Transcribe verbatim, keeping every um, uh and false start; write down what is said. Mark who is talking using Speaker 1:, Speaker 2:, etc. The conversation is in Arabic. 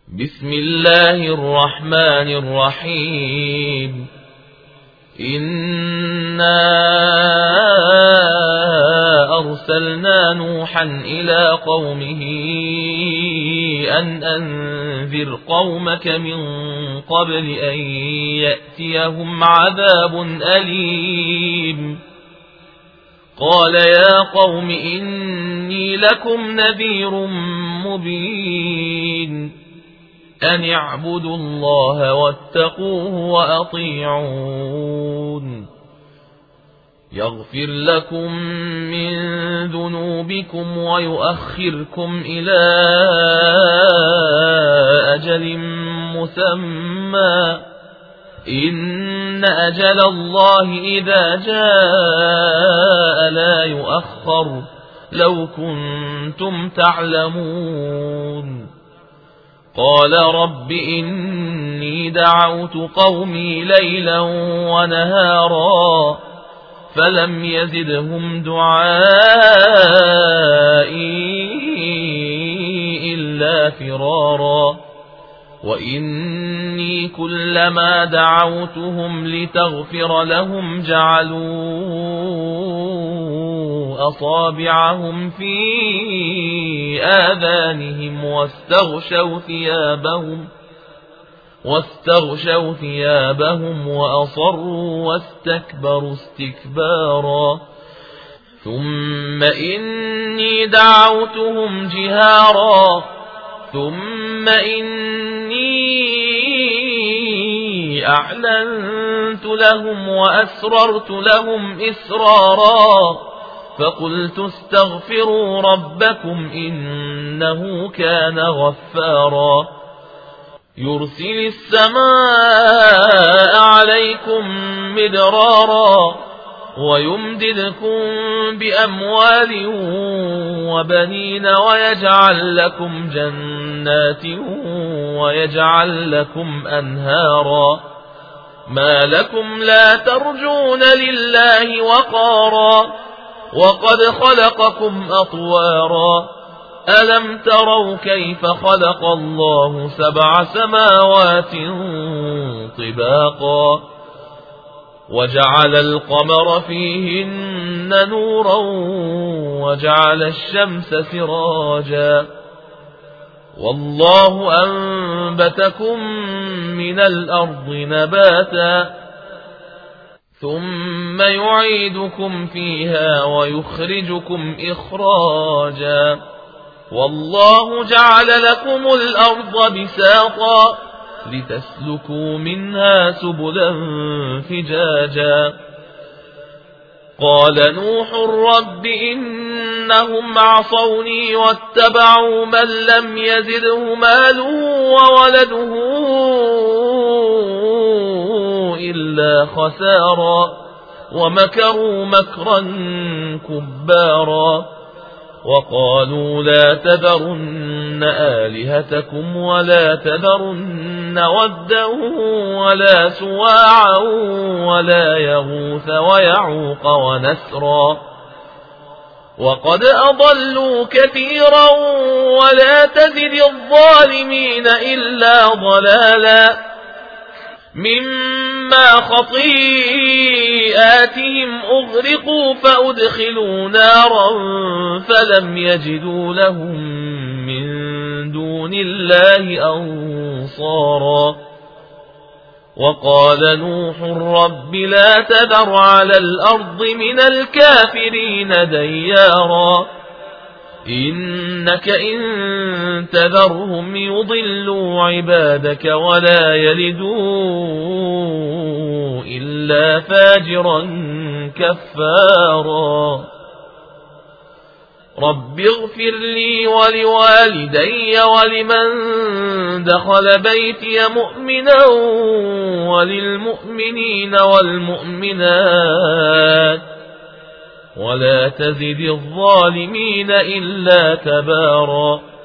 Speaker 1: بسم الله الرحمن الرحيم. إنا أرسلنا نوحا إلى قومه أن أنذر قومك من قبل أن يأتيهم عذاب أليم. قال يا قوم إني لكم نذير مبين أن اعبدوا الله واتقوه وأطيعون يغفر لكم من ذنوبكم ويؤخركم إلى أجل مسمى إن أجل الله إذا جاء لا يؤخر لو كنتم تعلمون. قال رب إني دعوت قومي ليلا ونهارا فلم يزدهم دعائي إلا فرارا وإني كلما دعوتهم لتغفر لهم جعلوا أصابعهم في آذانهم واستغشوا ثيابهم واستغشوا ثيابهم وأصروا واستكبروا استكبارا ثم إني دعوتهم جهارا ثم إني أعلنت لهم وأسررت لهم إسرارا فقلت استغفروا ربكم إنه كان غفارا يرسل السماء عليكم مدرارا ويمددكم بأموال وبنين ويجعل لكم جنات ويجعل لكم أنهارا ما لكم لا ترجون لله وقارا وقد خلقكم أطوارا ألم تروا كيف خلق الله سبع سماوات طباقا وجعل القمر فيهن نورا وجعل الشمس سراجا والله أنبتكم من الأرض نباتا ثم يعيدكم فيها ويخرجكم إخراجا والله جعل لكم الأرض بساطا لتسلكوا منها سبلا فجاجا قال نوح رب إنهم عصوني واتبعوا من لم يزده ماله وولده إلا خسارا ومكروا مكرا كبارا وقالوا لا تذرن آلهتكم ولا تذرن ودا ولا سواعا ولا يغوث ويعوق ونسرا وقد أضلوا كثيرا ولا تزد الظالمين إلا ضلالا مما خطيئاتهم أغرقوا فأدخلوا نارا فلم يجدوا لهم من دون الله أنصارا وقال نوح رب لا تذر على الأرض من الكافرين ديارا إنك إن تذرهم يضلوا عبادك ولا يلدوا إلا فاجرا كفارا رب اغفر لي ولوالدي ولمن دخل بيتي مؤمنا وللمؤمنين والمؤمنات ولا تزد الظالمين إلا تبارا